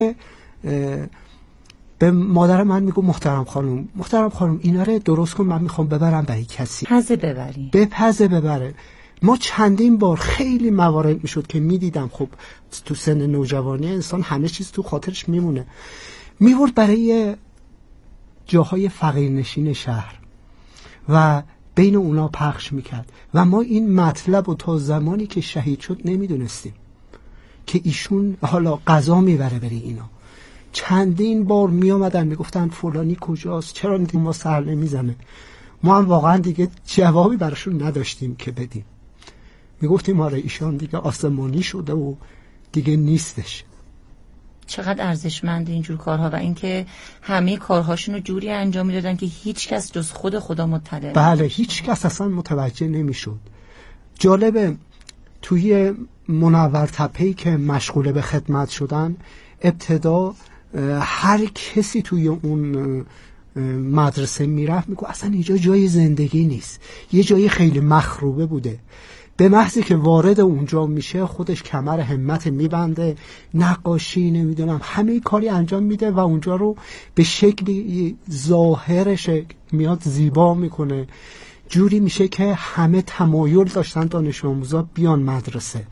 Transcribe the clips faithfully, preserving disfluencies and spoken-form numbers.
به مادر من میگو محترم خانم محترم خانم اینا رو درست کن، من میخوام ببرم برای کسی پزه ببری به پزه ببره. ما چندین بار خیلی موارد میشد که میدیدم خب تو سن نوجوانی انسان همه چیز تو خاطرش میمونه، میورد برای جاهای فقیرنشین شهر و بین اونا پخش میکرد و ما این مطلب رو تا زمانی که شهید شد نمیدونستیم که ایشون حالا قضا میبره برای اینا. چندین بار میامدن میگفتن فلانی کجاست، چرا ما سر نمیزنه. ما هم واقعا دیگه جوابی براشون نداشتیم که بدیم، میگفتیم آره ایشان دیگه آسمانی شده و دیگه نیستش. چقدر ارزشمند اینجور کارها و اینکه همه کارهاشون رو جوری انجام میدادن که هیچ کس جز خود خدا مطلع. بله هیچ کس اصلا متوجه نمیشد. جالبه توی منور تپه‌ای که مشغول به خدمت شدن، ابتدا هر کسی توی اون مدرسه میرفت میگو اصلا اینجا جای زندگی نیست، یه جای خیلی مخروبه بوده. به محضی که وارد اونجا میشه خودش کمر همت میبنده، نقاشی نمیدونم همه کاری انجام میده و اونجا رو به شکلی ظاهرش میاد زیبا میکنه، جوری میشه که همه تمایل داشتن دانش آموزا بیان مدرسه.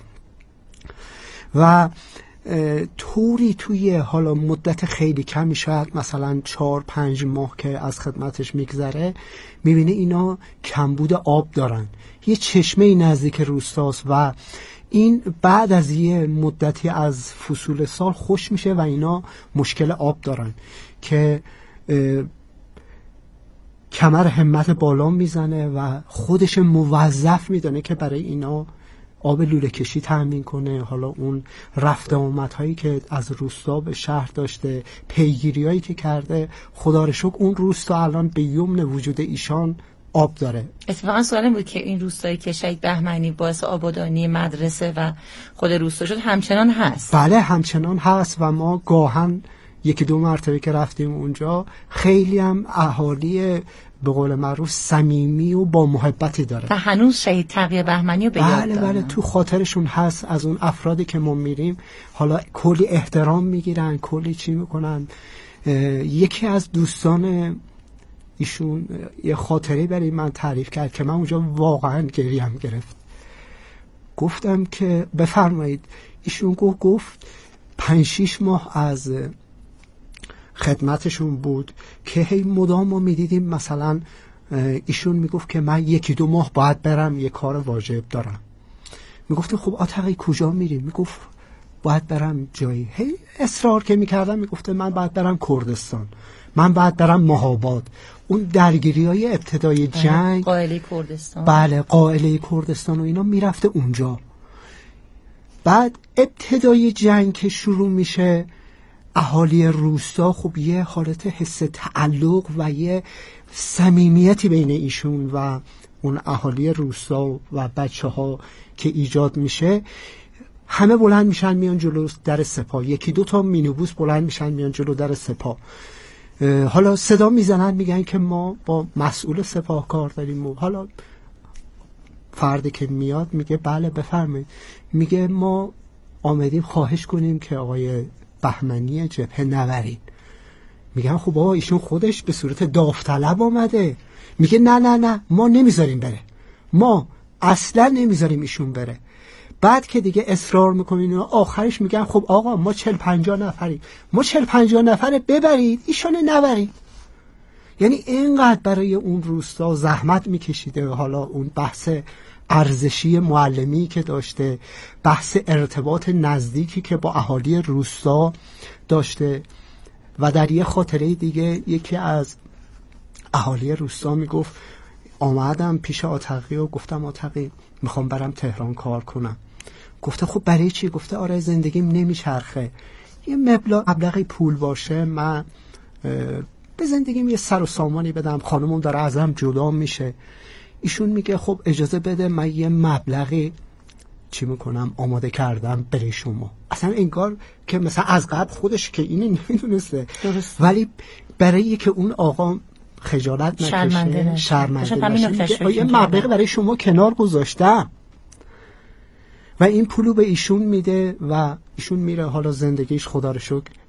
و طوری توی حالا مدت خیلی کمی، شاید مثلا چهار پنج ماه که از خدمتش میگذره، میبینه اینا کمبود آب دارن. یه چشمه نزدیک روستاست و این بعد از یه مدتی از فصول سال خوش میشه و اینا مشکل آب دارن که کمر همت بالا میزنه و خودش موظف میدونه که برای اینا آب لوله کشی تامین کنه. حالا اون رفت آمد هایی که از روستا به شهر داشته، پیگیری هایی که کرده، خدا رو شکر اون روستا الان به یمن وجود ایشان آب داره. اتفاقا سوالم بود که این روستایی که شهید بهمنی باعث آبادانی مدرسه و خود روستا شد همچنان هست؟ بله همچنان هست و ما گاهن یکی دو مرتبه که رفتیم اونجا خیلی هم اهالی به قول معروف صمیمی و با محبتی داره و هنوز شهید تقی بهمنی رو به یاد بله دارن. بله تو خاطرشون هست. از اون افرادی که ما میریم حالا کلی احترام میگیرن، کلی چی میکنن. یکی از دوستان ایشون یه خاطره برای من تعریف کرد که من اونجا واقعا گریم گرفت. گفتم که بفرمایید. ایشون گفت گفت پنج شیش ماه از خدمتشون بود که هی مدام ما میدیدیم مثلا ایشون میگفت که من یکی دو ماه باید برم یه کار واجب دارم. میگفتیم خب آتقی کجا میریم؟ میگفت باید برم جایی. هی اصرار که میکردم میگفته من باید برم کردستان، من باید برم مهاباد. اون درگیری های ابتدای جنگ، قائله کردستان، بله قائله کردستان و اینا میرفته اونجا. بعد ابتدای جنگ که شروع میشه، اهالی روستا خب یه حالت حس تعلق و یه صمیمیتی بین ایشون و اون اهالی روستا و بچه ها که ایجاد میشه، همه بلند میشن میان جلو در سپاه. یکی دو تا مینیبوس بلند میشن میان جلو در سپاه. حالا صدا میزنن میگن که ما با مسئول سپاه کار داریم و حالا فردی که میاد میگه بله بفرمایید. میگه ما آمدیم خواهش کنیم که آقای بهمنی جبهه نبرین. میگن خب آقا ایشون خودش به صورت داوطلب آمده. میگه نه نه نه ما نمیذاریم بره، ما اصلا نمیذاریم ایشون بره. بعد که دیگه اصرار میکنین آخرش میگن خب آقا ما چل پنجاه نفریم، ما چل پنجاه نفره ببرید ایشون نبرید. یعنی اینقدر برای اون روستا زحمت میکشیده. حالا اون بحث ارزشی معلمی که داشته، بحث ارتباط نزدیکی که با اهالی روستا داشته. و در یه خاطره دیگه یکی از اهالی روستا میگفت آمدم پیش آتقی و گفتم آتقی میخوام برم تهران کار کنم. گفته خب برای چی؟ گفته آره زندگیم نمیچرخه، یه مبلغی پول باشه من به زندگیم یه سر و سامانی بدم، خانمم داره ازم جدا میشه. ایشون میگه خب اجازه بده من یه مبلغی چی میکنم آماده کردم برای شما. اصلا انگار که مثلا از قبل خودش که اینو نمیدونسته، ولی برای که اون آقا خجالت نکشه، شرمنده نشه، یه مبلغی برای شما کنار گذاشتم و این پولو به ایشون میده و ایشون میره. حالا زندگیش خدا رو شکر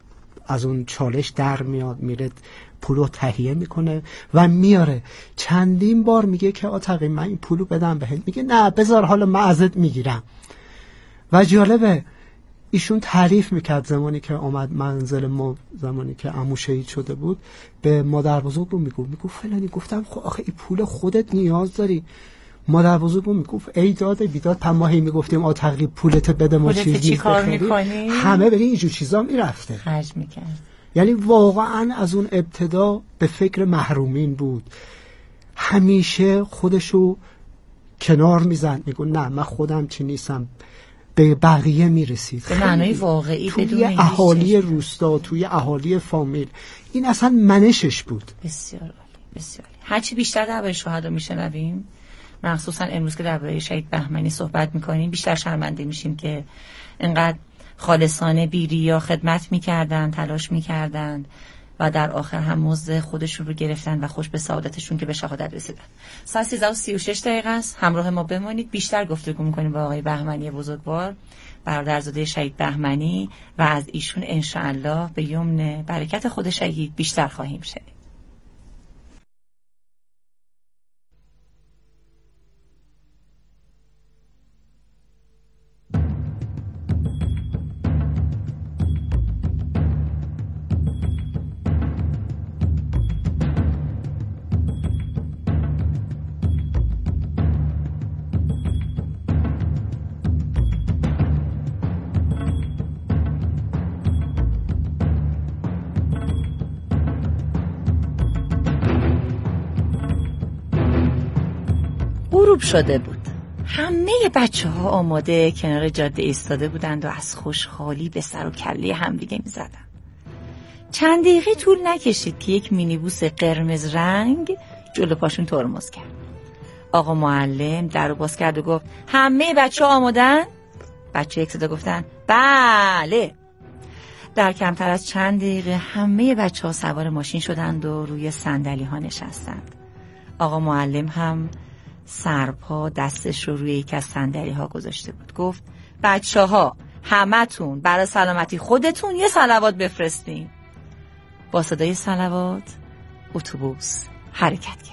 از اون چالش در میاد، میره پولو تهیه میکنه و میاره. چندین بار میگه که آتقی من این پولو بدم بهت، میگه نه بذار حالا من ازت میگیرم. و جالبه ایشون تعریف میکرد زمانی که آمد منزل ما، زمانی که عمو شهید شده بود، به مادر بزرگ رو میگو میگو فلانی، گفتم خب آخه این پول خودت نیاز داری. مادر بزرگ رو میگفت ای داده بیداد، پماهی میگفتیم آتقی پولت بده ما چیزی بخری، همه بری اینجور چیزا میرفته خرج میکرد. یعنی واقعا از اون ابتدا به فکر محرومین بود، همیشه خودشو کنار میزن، میگو نه من خودم چی نیستم، به بقیه میرسید. به معنای واقعی توی اهالی روستا، توی اهالی فامیل، این اصلا منشش بود. بسیار عالی، بسیار عالی. هرچی بیشتر درباره شهدا میشنویم، مخصوصا امروز که درباره شهید بهمنی صحبت میکنیم، بیشتر شرمنده میشیم که انقدر خالصانه بی‌ریا خدمت میکردن، تلاش میکردن و در آخر هم مزد خودشون رو گرفتن و خوش به سعادتشون که به شهادت رسیدن. ساعت سیزده و سی و شش دقیقه است. همراه ما بمانید، بیشتر گفتگو میکنیم با آقای بهمنی بزرگوار، برادرزاده شهید بهمنی، و از ایشون انشاءالله به یمن برکت خود شهید بیشتر خواهیم شنید. غروب شده بود. همه بچه ها آماده کنار جاده ایستاده بودند و از خوشحالی به سر و کله همدیگه می زدن. چند دقیقه طول نکشید که یک مینیبوس قرمز رنگ جلو پاشون ترمز کرد. آقا معلم در رو باز کرد و گفت همه بچه ها آمادن؟ بچه یک صدا گفتن بله. در کمتر از چند دقیقه همه بچه ها سوار ماشین شدند و روی صندلی ها نشستند. آقا معلم هم سرپا دستش رو روی یک از صندلی ها گذاشته بود. گفت بچه ها همتون برای سلامتی خودتون یه صلوات بفرستین. با صدای صلوات اتوبوس حرکت کرد.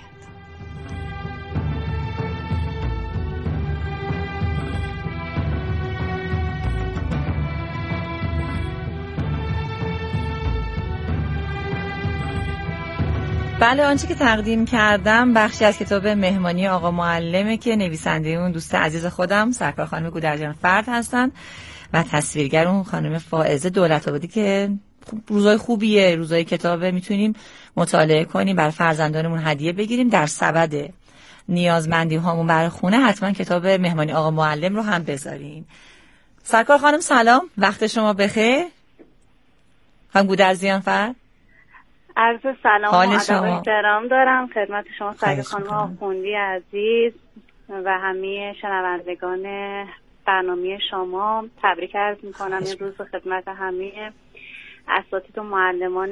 بله، آنچه که تقدیم کردم بخشی از کتاب مهمانی آقا معلمه که نویسنده اون دوست عزیز خودم سرکار خانم گودرجان فرد هستن و تصویرگر اون خانم فائزه دولت‌آبادی که روزای خوبیه، روزای کتابه، میتونیم مطالعه کنیم، برای فرزندانمون هدیه بگیریم. در سبد نیازمندی هامون برای خونه حتما کتاب مهمانی آقا معلم رو هم بذارین. سرکار خانم سلام، وقت شما بخیر. خانم گودرجان فرد، عرض سلام و ادب و احترام دارم خدمت شما سرکار خانم آخوندی عزیز و همه شنوندگان برنامه شما. تبریک عرض میکنم این روز خدمت همه اساتید و معلمان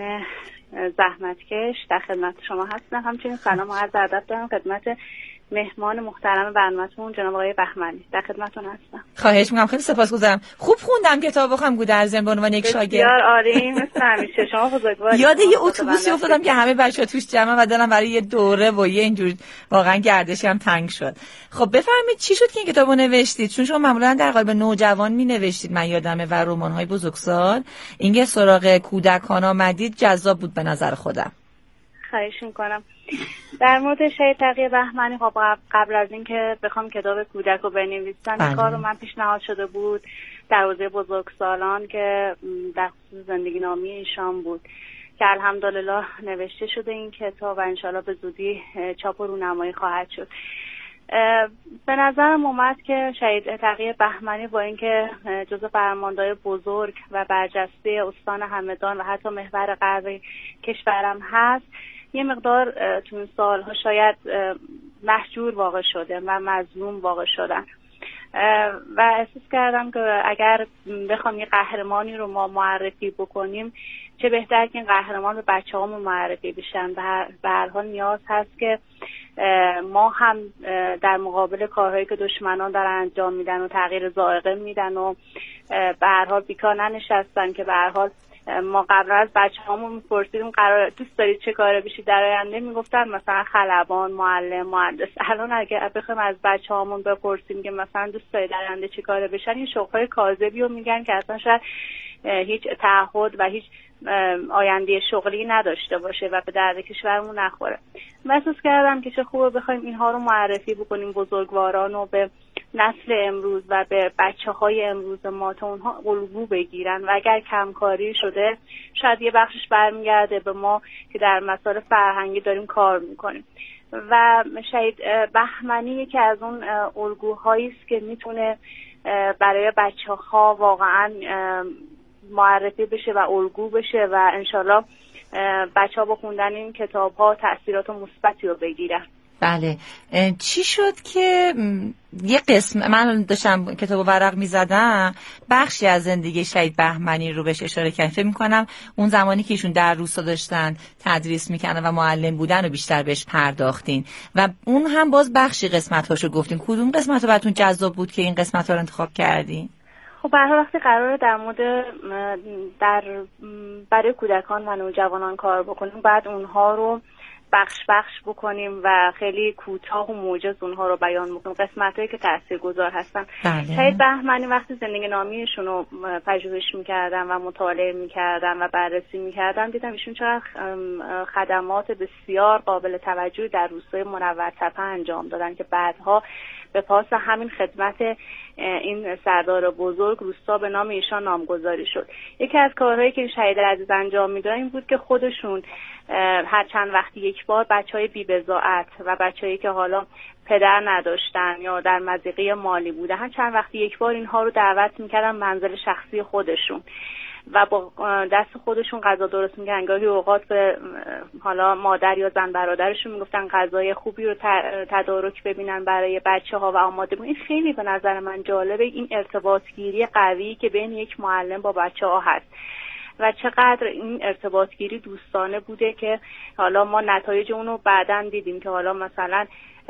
زحمتکش در خدمت شما هستم. همچنین سلام و عرض ادب دارم خدمت مهمان محترم برنامه‌تون جناب آقای بهمنی، در خدمتتون هستم. خواهش می‌کنم، خیلی سپاسگزارم. خوب خوندم کتابو خانم گودرزن به عنوان یک شاگرد. بسیار عالی، مثل همیشه شما بزرگوار. یاد یه اتوبوسی افتادم که همه بچه‌ها توش جمع و دلم برای یه دوره و یه اینجور واقعا گردشی هم تنگ شد. خب بفرمایید چی شد که این کتابو نوشتید؟ چون شما معمولا در قالب نوجوان می‌نوشتید، من یادمه، و رمان‌های بزرگسال. اینکه سراغ کودکان آمدید جذاب بود به نظر خودم. خواهش می‌کنم. در مورد شهید تقی بهمنی، خب قبل از اینکه بخوام کتاب کودک رو بنویسم، این کار رو من پیشنهاد شده بود در حوزه بزرگسالان که در خصوص زندگی نامه ایشان بود که الحمدلله نوشته شده این کتاب و انشالله به زودی چاپ و رونمایی خواهد شد. به نظرم اومد که شهید تقی بهمنی با اینکه جزو فرماندهای بزرگ و برجسته استان همدان و حتی محور غرب کشورم هست، یه مقدار تو این سالها شاید محجور واقع شده و مظلوم واقع شدن و احساس کردم که اگر بخوام یه قهرمانی رو ما معرفی بکنیم، چه بهتر که این قهرمان به بچه هامون معرفی بشن. به هر حال نیاز هست که ما هم در مقابل کارهایی که دشمنان دارن انجام میدن و تغییر ذائقه میدن و به هر حال بیکار ننشستن، که به هر حال ما قبل از بچه‌هامون می‌پرسیدیم قرار دوست دارید چه کاره بشی در آینده، میگفتن مثلا خلبان، معلم، مهندس. الان اگه بخوایم از بچه‌هامون بپرسیم که مثلا دوست دارید در آینده چه کاره بشن، این شغل‌های کاذبی رو میگن که اصلا شاید هیچ تعهد و هیچ آینده شغلی نداشته باشه و به درد کشورمون نخوره. محسوس کردم که چه خوبه بخوایم اینها رو معرفی بکنیم بزرگواران و به نسل امروز و به بچه‌های امروز ما تا اونها الگو بگیرن و اگر کمکاری شده شاید یه بخشش برمیگرده به ما که در مسائل فرهنگی داریم کار میکنیم. و شهید بهمنی که از اون الگوهایی است که میتونه برای بچه‌ها واقعا معرفی بشه و الگو بشه و انشالله بچه‌ها با خوندن این کتاب‌ها تأثیرات مثبتی رو بگیرن. بله. چی شد که یه قسم، من داشتم کتابو ورق می‌زدم، بخشی از زندگی شهید بهمنی رو بهش اشاره کردم. فکر می‌کنم اون زمانی که ایشون در روستا داشتن تدریس می‌کردن و معلم بودن و بیشتر بهش پرداختین و اون هم باز بخشی قسمت‌هاشو گفتین. کدوم قسمت‌ها براتون جذاب بود که این قسمت‌ها رو انتخاب کردین؟ خب به هر حال وقتی قراره در مورد در برای کودکان و نوجوانان کار بکنیم بعد اونها رو بخش بخش بکنیم و خیلی کوتاه و موجز اونها رو بیان بکنیم، قسمتایی که تاثیرگذار هستن. شهید بهمنی وقتی زندگی نامه‌شون رو پژوهش می‌کردم و مطالعه می‌کردم و بررسی می‌کردم دیدم ایشون چقدر خدمات بسیار قابل توجهی در روستای منورتپه انجام دادن که بعدها به پاس همین خدمت این سردار بزرگ روستا به نام ایشان نامگذاری شد. یکی از کارهایی که شهید عزیز انجام میدادن این بود که خودشون هر چند وقتی یک بار بچهای بی‌بضاعت و بچهایی که حالا پدر نداشتن یا در مضیقه مالی بوده هر چند وقتی یک بار اینها رو دعوت میکردن منزل شخصی خودشون و با دست خودشون غذا درست می‌کردن. گاهی اوقات به حالا مادر یا زن برادرشون میگفتن غذای خوبی رو تدارک ببینن برای بچه‌ها و آماده بود. این خیلی به نظر من جالبه، این ارتباطگیری قوی که بین یک معلم با بچه‌ها هست و چقدر این ارتباطگیری دوستانه بوده که حالا ما نتایج اون رو بعداً دیدیم که حالا مثلا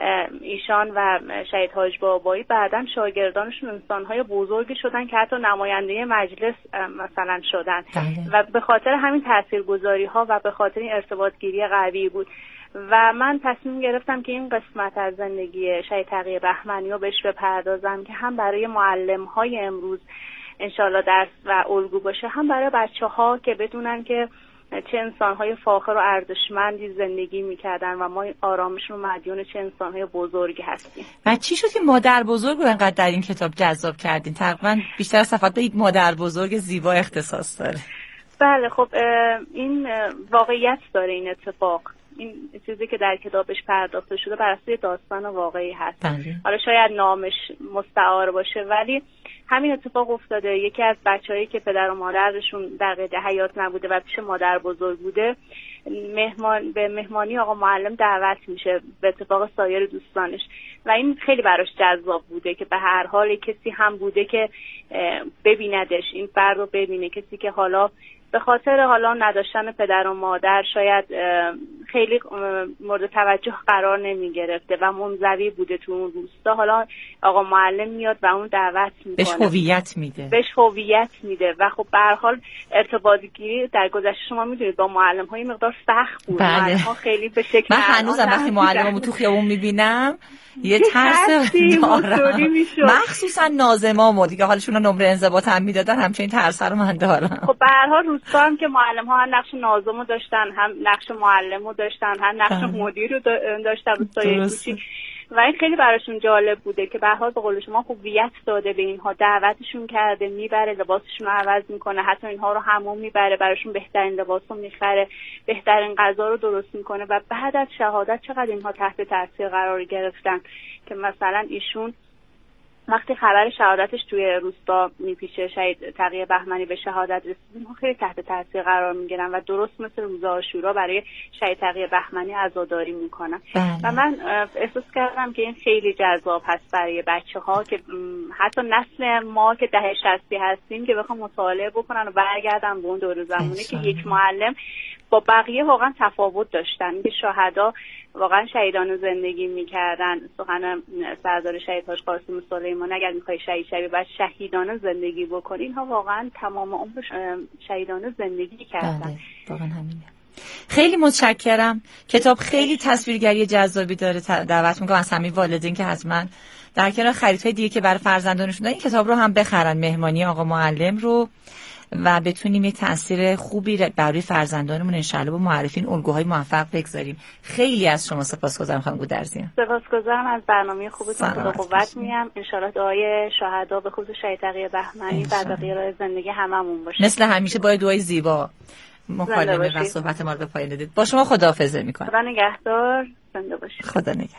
ایشان و شهید حاج بابایی بعداً شاگردانشون انسان‌های بزرگی شدن که حتی نماینده مجلس مثلا شدن و به خاطر همین تاثیرگذاری‌ها و به خاطر این ارتباطگیری قوی بود. و من تصمیم گرفتم که این قسمت از زندگی شهید تقی بهمنی رو بهش بپردازم که هم برای معلم‌های امروز انشالله درس و الگو باشه، هم برای بچه‌ها که بدونن که چه انسان‌های فاخر و ارزشمندی زندگی می‌کردن و ما آرامشون و مدیون چه انسان‌های بزرگی هستیم. و چی شد که مادر بزرگ رو انقدر در این کتاب جذاب کردین؟ تقریبا بیشتر صفحات به یک مادر بزرگ زیبا اختصاص داره. بله خب این واقعیت داره این اتفاق. این چیزی که در کتابش پرداخته شده بر اساس داستان واقعی هست. بله. حالا شاید نامش مستعار باشه ولی همین اتفاق افتاده. یکی از بچه‌هایی که پدر و مادرشون در قید حیات نبوده و پیش مادر بزرگ بوده مهمان به مهمانی آقا معلم دعوت میشه به اتفاق سایر دوستانش و این خیلی براش جذاب بوده که به هر حال کسی هم بوده که ببیندش، این فرد رو ببینه، کسی که حالا به خاطر حالا نداشتن پدر و مادر شاید خیلی مورد توجه قرار نمی گرفته و منزوی بوده تو اون روستا. حالا آقا معلم میاد و اون دعوت میکنه، بهش هویت میده بهش هویت میده و خب به هر حال ارتباط گیری در گذشته شما میدونید با معلم های مقدار سخت بود. بله. معلم ها خیلی به شکل من هنوزم وقتی معلممو تو خیابون میبینم یه ترس دارم، مخصوصا ناظمامو دیگه حالشون نمره انضباط هم میدادن، همچنین ترس رو من دارم. خب به هر حال روستا هم که معلم ها هم نقش ناظمو داشتن، هم نقش معلمو داشتن، هم نقش مدیر رو داشتن روستای کوچیک و این خیلی براشون جالب بوده که به هر حال به قول شما هویت داده به اینها، دعوتشون کرده، میبره، لباسشون رو عوض میکنه، حتی اینها رو حموم میبره، براشون بهترین لباس رو میخره، بهترین غذا رو درست میکنه و بعد از شهادت چقدر اینها تحت تاثیر قرار گرفتن که مثلا ایشون وقتی خبر شهادتش توی روستا میپیچه، شهید تقی بهمنی به شهادت رسید، خیلی تحت تاثیر قرار میگیرن و درست مثل روز عاشورا برای شهید تقی بهمنی عزاداری میکنن. و من احساس کردم که این خیلی جذاب هست برای بچه‌ها که حتی نسل ما که دهه شصتی هستیم که بخوام مطالعه بکنن و برگردن به اون دور زمانی که یک معلم با بقیه واقعا تفاوت داشتن. که شهدا واقعا شهیدان زندگی میکردن. سخن سردار شهید حاج قاسم سلیمانی اگر میخوای شهید شوی بعد شهیدان زندگی بکنی، اینها واقعا تمام عمر شهیدان زندگی کردن. بله واقعا همینه. خیلی متشکرم. کتاب خیلی تصویرگری جذابی داره. دعوت میکنم از همه والدین که حتما در کنار خریدهای دیگه که برای فرزندانشون دارن این کتاب رو هم بخرن، مهمانی آقا معلم رو، و بتونیم یه تأثیر خوبی برای فرزندانمون انشالله با معرفی الگوهای موفق بگذاریم. خیلی از شما سپاسگزارم خانم گودرزیان. سپاسگزارم از برنامه خوبتون. خدا قوت میگم. انشالله دعای شهدا به خصوص شهید تقی بهمنی بر بقیه راه زندگی هممون باشه. مثل همیشه با دعای زیبا مکالمه و صحبت ما رو به پایان دادید. با شما خداحافظی میکنم. خدا نگهدار. زنده باشید. خدا نگهدار.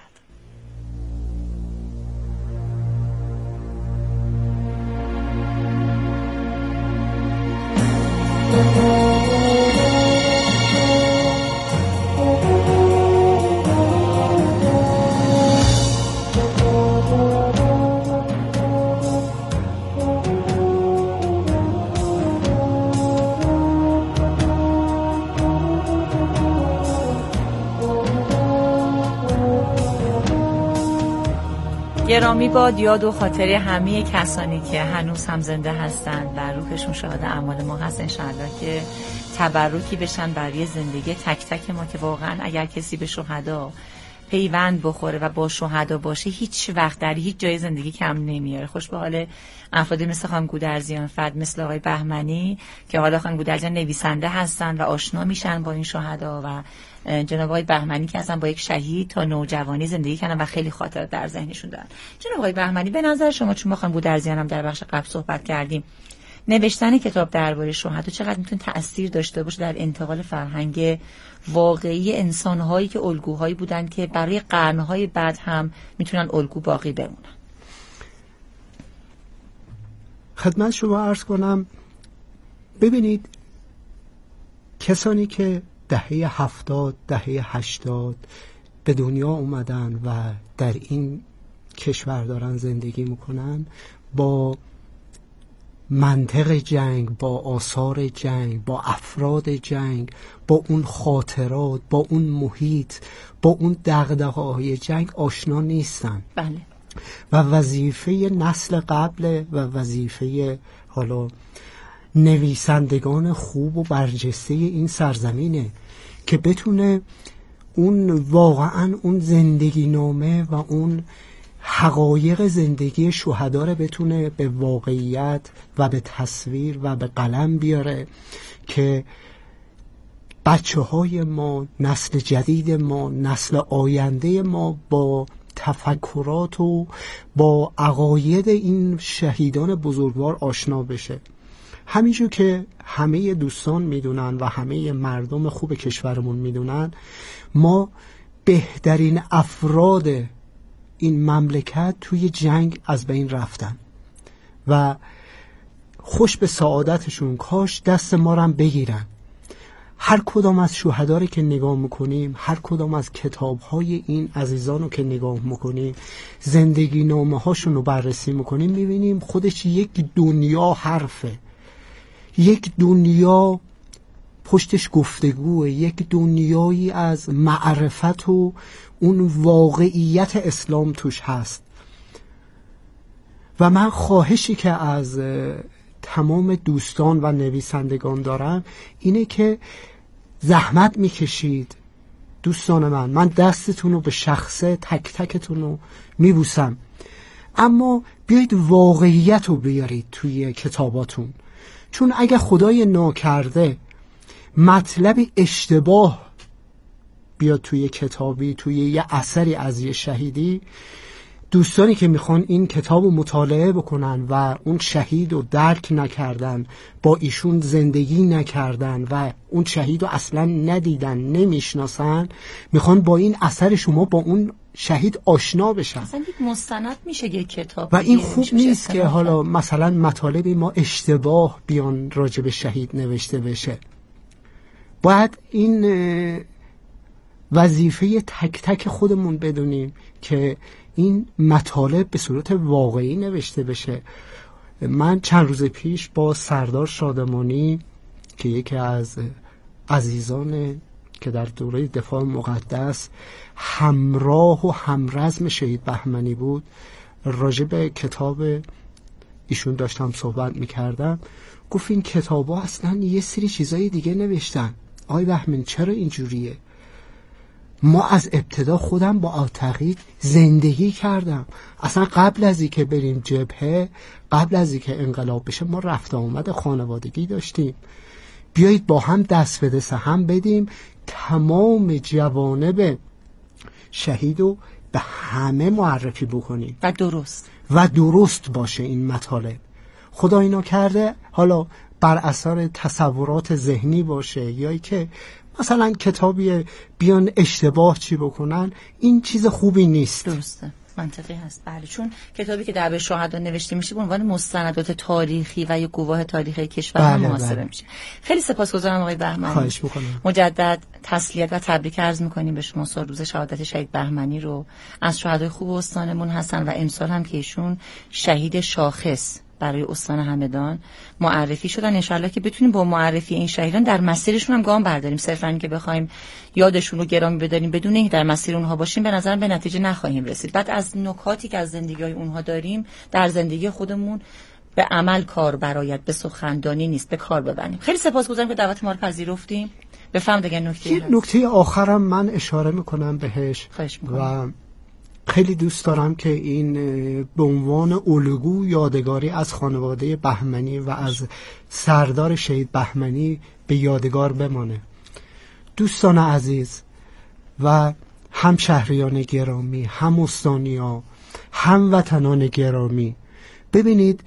گرامی باد یاد و خاطره همه کسانی که هنوز هم زنده هستند و روحشون شاهد اعمال ما هست. انشاءالله که تبرکی بشن برای زندگی تک تک ما، که واقعا اگر کسی به شهدا پیوند بخوره و با شهدا باشه هیچ وقت در هیچ جای زندگی کم نمیاره. خوش به حال افرادی مثل خانم گودرزیان فرد، مثل آقای بهمنی که حالا خانم گودرزیان نویسنده هستن و آشنا میشن با این شهدا، و جناب آقای بهمنی که اصلا با یک شهید تا نوجوانی زندگی کردن و خیلی خاطرات در ذهنشون دارن. جناب آقای بهمنی به نظر شما، چون ما خانم گودرزیان هم در بخش قبل صحبت کردیم، نوشتن کتاب درباره شهدا چقدر میتونه تأثیر داشته باشه در انتقال فرهنگ واقعی انسان‌هایی که الگوهایی بودن که برای قرن‌های بعد هم میتونن الگو باقی بمونن؟ خدمت شما عرض کنم، ببینید کسانی که دهه هفتاد، دهه هشتاد به دنیا اومدن و در این کشور دارن زندگی میکنن، با منطق جنگ، با آثار جنگ، با افراد جنگ، با اون خاطرات، با اون محیط، با اون دغدغه‌های جنگ آشنا نیستن. بله. و وظیفه نسل قبل و وظیفه حالا نویسندگان خوب و برجسته این سرزمینه که بتونه اون واقعا اون زندگی نامه و اون حقایق زندگی شهدا رو بتونه به واقعیت و به تصویر و به قلم بیاره که بچه های ما، نسل جدید ما، نسل آینده ما با تفکرات و با عقاید این شهیدان بزرگوار آشنا بشه. همینجور که همه دوستان میدونن و همه مردم خوب کشورمون میدونن، ما بهترین افراد این مملکت توی جنگ از بین رفتن و خوش به سعادتشون، کاش دست ما رو هم بگیرن. هر کدام از شهدا رو که نگاه میکنیم، هر کدام از کتاب‌های این عزیزان رو که نگاه میکنیم، زندگی نامه هاشون رو بررسی میکنیم، میبینیم خودش یک دنیا حرفه، یک دنیا پشتش گفتگوه، یک دنیایی از معرفت و اون واقعیت اسلام توش هست. و من خواهشی که از تمام دوستان و نویسندگان دارم اینه که زحمت میکشید دوستان من، من دستتون رو به شخصه تک تکتون رو میبوسم، اما بیایید واقعیت رو بیارید توی کتاباتون. چون اگه خدای ناکرده مطلب اشتباه بیاد توی کتابی، توی یه اثری از یه شهیدی، دوستانی که میخوان این کتاب رو مطالعه بکنن و اون شهید رو درک نکردن، با ایشون زندگی نکردن و اون شهید رو اصلا ندیدن، نمیشناسن، میخوان با این اثر شما با اون شهید آشنا بشن. اصلا یک مستند میشه یک کتاب و این خوب نیست که حالا مثلا مطالب ما اشتباه بیان راجع به شهید نوشته بشه. باید این وظیفه تک تک خودمون بدونیم که این مطالب به صورت واقعی نوشته بشه. من چند روز پیش با سردار شادمانی که یکی از عزیزان که در دوره دفاع مقدس همراه و همرزم شهید بهمنی بود، راجع به کتاب ایشون داشتم صحبت میکردم، گفت این کتاب ها اصلا یه سری چیزای دیگه نوشتن. آقای بهمن چرا اینجوریه؟ ما از ابتدا خودم با عتقی زندگی کردم، اصلا قبل از اینکه بریم جبهه، قبل از اینکه انقلاب بشه، ما رفت آمد خانوادگی داشتیم. بیایید با هم دست به دست هم بدیم، تمام جوانب شهید رو به همه معرفی بکنیم و درست و درست باشه این مطالب. خدا اینا کرده، حالا بر اثر تصورات ذهنی باشه یا که مثلا کتابی بیان اشتباه چی بکنن، این چیز خوبی نیست. درسته، منطقی هست. بله، چون کتابی که در به شهدا نوشته میشه به عنوان مستندات تاریخی و یا گواه تاریخی کشور بله محاسبه بله. میشه. خیلی سپاسگزارم آقای بهمنی. خواهش میکنم. مجدد تسلیت و تبریک عرض میکنیم به شما. سال روز شهادت شهید بهمنی رو از شهدای خوب استانمون هستن و امسال هم که ایشون شهید شاخص برای استان همدان معرفی شدن. انشالله که بتونیم با معرفی این شهیدان در مسیرشون هم گام برداریم. صرفاً که بخوایم یادشون رو گرامی بداریم بدون اینکه در مسیر اونها باشیم، به نظرم به نتیجه نخواهیم رسید. بعد از نکاتی که از زندگی‌های اونها داریم در زندگی خودمون به عمل کار برایت، به سخنرانی نیست، به کار ببریم. خیلی سپاسگزارم که دعوت ما رو پذیرفتیم. بفهم دیگه نکته یه نکته آخرم من اشاره میکنم بهش و خیلی دوست دارم که این به عنوان الگو یادگاری از خانواده بهمنی و از سردار شهید بهمنی به یادگار بمانه. دوستان عزیز و همشهریان گرامی، هم استانیا، هم وطنان گرامی، ببینید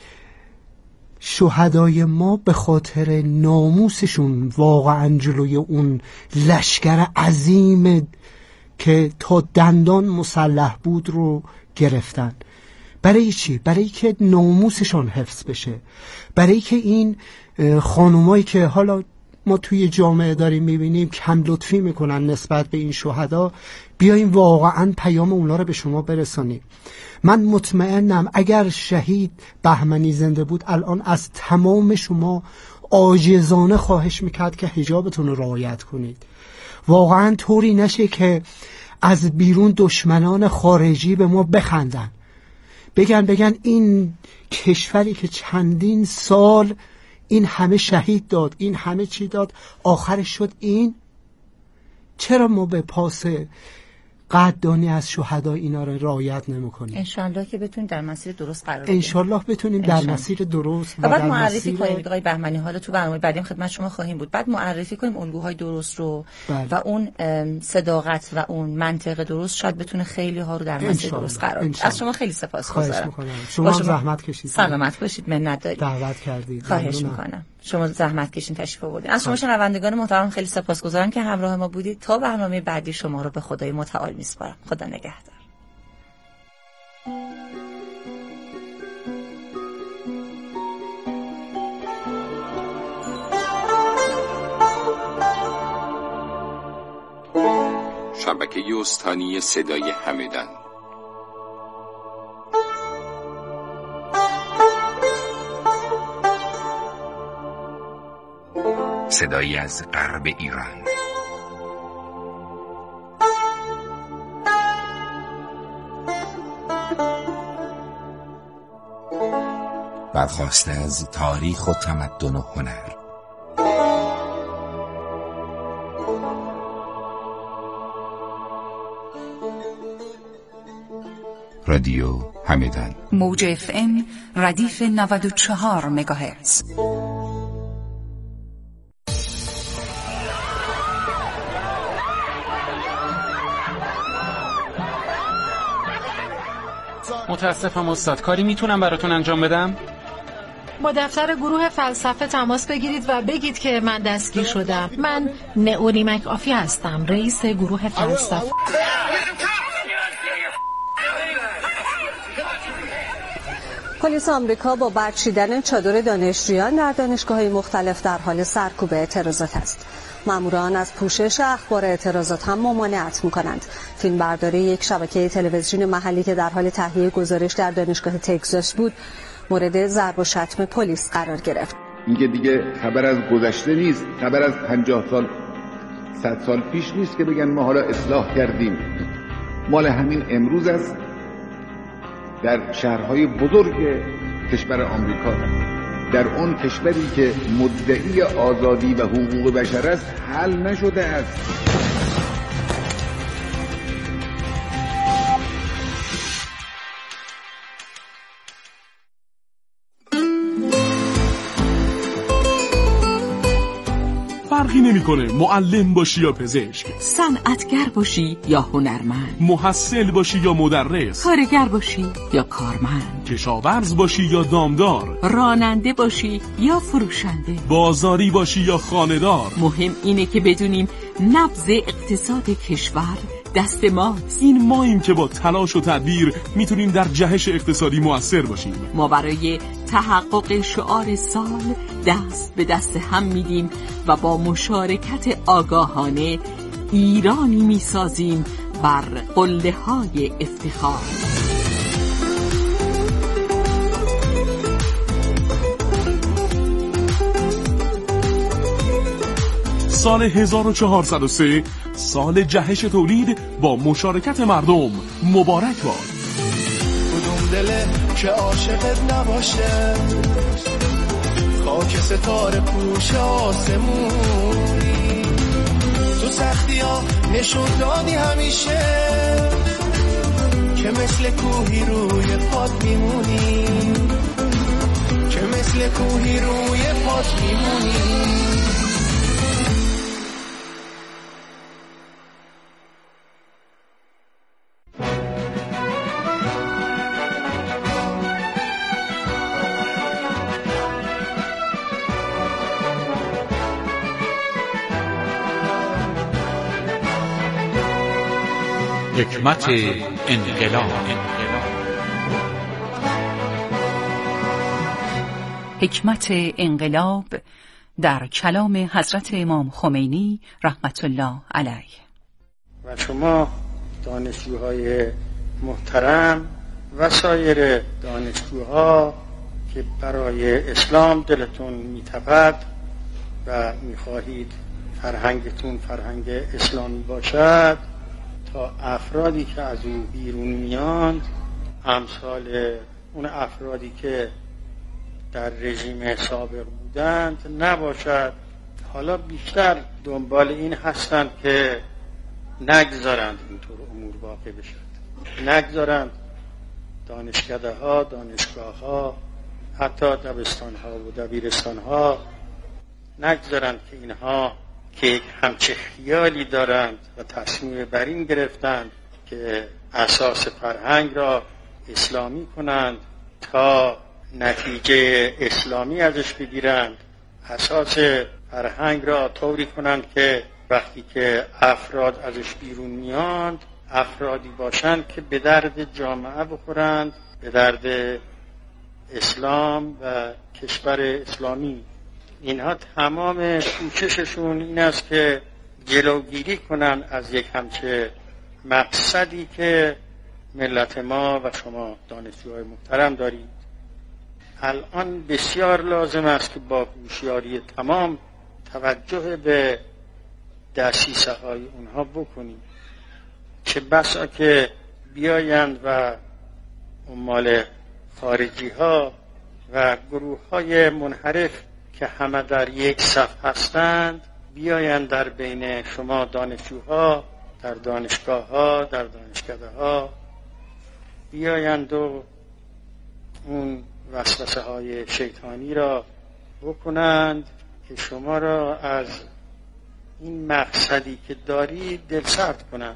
شهدای ما به خاطر ناموسشون واقعا جلوی اون لشکر عظیم که تا دندان مسلح بود رو گرفتن. برای چی؟ برای که ناموسشون حفظ بشه، برای که این خانومایی که حالا ما توی جامعه داریم میبینیم کم لطفی میکنن نسبت به این شهدا، بیایم واقعا پیام اونا رو به شما برسانیم. من مطمئنم اگر شهید بهمنی زنده بود الان از تمام شما عاجزانه خواهش میکرد که حجابتون رو رعایت کنید. واقعا طوری نشه که از بیرون دشمنان خارجی به ما بخندن، بگن بگن این کشوری که چندین سال این همه شهید داد، این همه چی داد، آخرش شد این. چرا ما به پاس قدردانی از شهدا اینا رو رعایت نمی‌کنیم؟ انشالله که بتونیم در مسیر درست قرار بگیریم. انشالله بتونیم در مسیر درست و بعد معرفی مسیر... کنیم آقای بهمنی. حالا تو برنامه بعدی خدمت شما خواهیم بود. بعد معرفی کنیم الگوهای درست رو بله. و اون صداقت و اون منطق درست شاید بتونه خیلی ها رو در مسیر درست قرار بده. از شما خیلی سپاسگزارم. شما هم زحمت کشیدید. سلامت باشید، منت دارید. دعوت کردید. خواهش می‌کنم. شما زحمت کشین تشریف آوردین. از شما شنوندگان محترم خیلی سپاسگزارم که همراه ما بودید. تا برنامه بعدی شما رو به خدای متعال میسپارم. خدا نگهدار. شبکه استانی صدای همدان. صدایی از غرب ایران. برخواسته از تاریخ و تمدن و هنر. رادیو همدان، موج اف ام ردیف نود و چهار مگاهرتز. متاسفم استاد، کاری میتونم براتون انجام بدم؟ با دفتر گروه فلسفه تماس بگیرید و بگید که من دستگیر شدم. من نئوری مکافی هستم، رئیس گروه فلسفه. پلیس آمریکا با برچیدن چادر دانشجویان در دانشگاه‌های مختلف در حال سرکوب اعتراضات است. ماموران از پوشش اخبار اعتراضات هم ممانعت می‌کنند. فیلمبرداری یک شبکه تلویزیون محلی که در حال تهیه گزارش در دانشگاه تگزاس بود، مورد ضرب و شتم پلیس قرار گرفت. این که دیگه خبر از گذشته نیست، خبر از پنجاه سال صد سال پیش نیست که بگن ما حالا اصلاح کردیم، مال همین امروز است. در شهرهای بزرگ کشور آمریکا، در اون کشوری که مدعی آزادی و حقوق بشر است، حل نشده است. فرقی نمی‌کنه معلم باشی یا پزشک، صنعتگر باشی یا هنرمند، محصل باشی یا مدرس، کارگر باشی یا کارمند، کشاورز باشی یا دامدار، راننده باشی یا فروشنده، بازاری باشی یا خانه‌دار. مهم اینه که بدونیم نبض اقتصاد کشور دست ماست. این ماییم که با تلاش و تدبیر میتونیم در جهش اقتصادی مؤثر باشیم. ما برای تحقق شعار سال دست به دست هم میدیم و با مشارکت آگاهانه ایرانی میسازیم بر قله های افتخار. سال هزار و چهارصد و سه، سال جهش تولید با مشارکت مردم، مبارک باد. کدوم دله که عاشقت نباشه، خاک ستاره پوش آسمونی، تو سختی ها نشون دادی همیشه که مثل کوهی روی پات میمونی، که مثل کوهی روی پات میمونی. حکمت انقلاب. حکمت انقلاب در کلام حضرت امام خمینی رحمت الله علیه. و شما دانشجوهای محترم و سایر دانشجوها که برای اسلام دلتون میتپد و میخواهید فرهنگتون فرهنگ اسلامی باشد، تا افرادی که از او بیرون میاند، امثال اون افرادی که در رژیم سابق بودند نباشد. حالا بیشتر دنبال این هستند که نگذارند اینطور امور واقع بشد، نگذارند دانشکده ها، دانشگاه ها، حتی دبستان ها و دبیرستان ها، نگذارند که اینها که یک همچه خیالی دارند و تصمیم بر این گرفتند که اساس فرهنگ را اسلامی کنند تا نتیجه اسلامی ازش بگیرند، اساس فرهنگ را طوری کنند که وقتی که افراد ازش بیرون میاند، افرادی باشند که به درد جامعه بخورند، به درد اسلام و کشور اسلامی. اینها تمام کوشششون این است که جلوگیری کنن از یک همچه مقصدی که ملت ما و شما دانشجوهای محترم دارید. الان بسیار لازم است که با هوشیاری تمام توجه به دسیسه های اونها بکنیم، چه بسا که بیایند و عمال خارجی ها و گروه های منحرف که همه در یک صف هستند بیایند در بین شما دانشجوها، در دانشگاه ها، در دانشکده ها بیایند و اون وسوسه های شیطانی را بکنند که شما را از این مقصدی که دارید دلسرد کنند.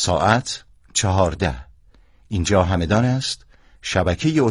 ساعت چهارده. اینجا همدان است شبکه